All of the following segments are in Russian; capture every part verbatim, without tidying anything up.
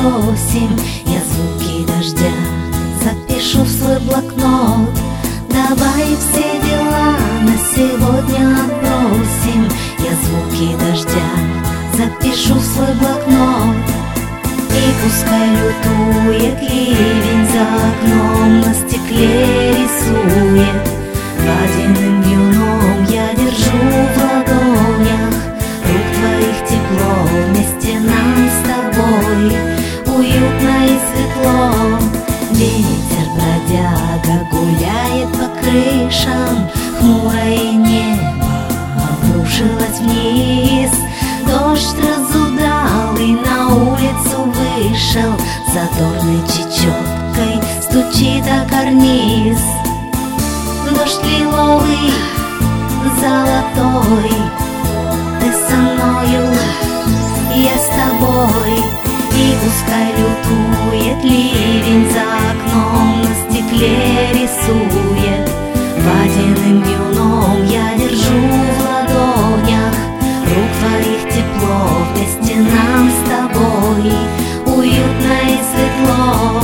отбросим. Я звуки дождя запишу в свой блокнот. Давай все дела на сегодня отбросим. Я звуки дождя запишу в свой блокнот. И пускай лютует ливень за окном, на стекле рисует. Водяным вьюном я держу в ладонях рук твоих тепло. Вместе нам с тобой уютно и светло. Ветер бродяга гуляет по крышам, хмурое небо обрушилось вниз. Дождь разудалый на улицу вышел, задорной чечеткой стучит о карниз. Дождь лиловый, золотой, ты со мною, я с тобой. И пускай лютует ливень за окном, на стекле рисует. Водяным вьюном я держу в ладонях рук твоих тепло. Вместе нам с тобой уютно и светло.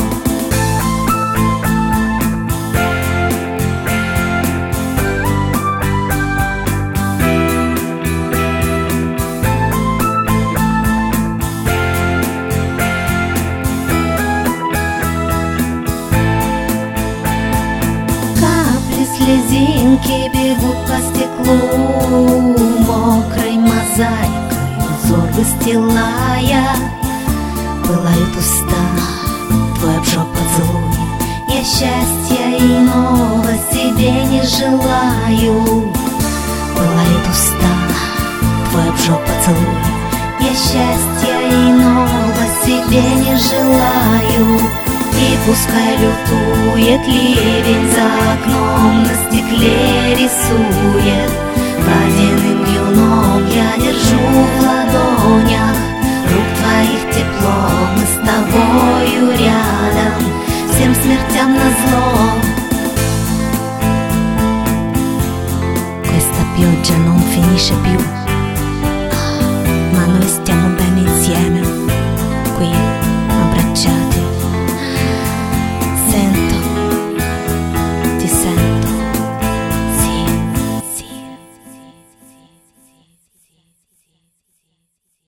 Слезинки бегут по стеклу, мокрой мозаикой узор выстилая. Пылают уста, твой обжег поцелуй. Я счастья иного себе не желаю. Пылают уста, твой обжег поцелуй. Я счастья иного себе не желаю. И пускай лютует ливень за окном, на стекле рисует. Водяным вьюном я держу в ладонях рук твоих тепло. Мы с тобою рядом, всем смертям назло.